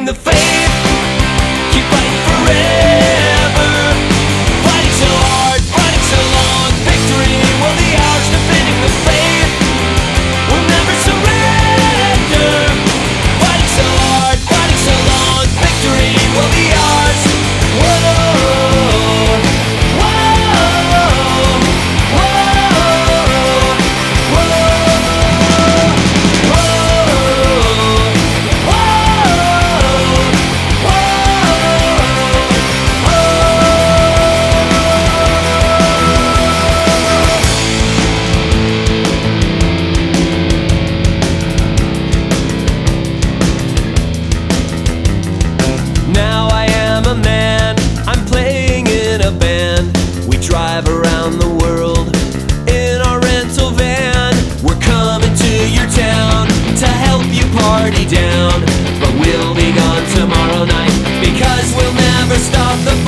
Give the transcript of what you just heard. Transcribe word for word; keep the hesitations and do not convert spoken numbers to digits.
the faith, keep fighting forever, fighting so hard, fighting so long, victory will be ours, defending the faith, we'll never surrender, fighting so hard, fighting so long, victory will be ours. Whoa, whoa, whoa, Now I am a man, I'm playing in a band. We drive around the world in our rental van. We're coming to your town to help you party down, but we'll be gone tomorrow night because we'll never stop the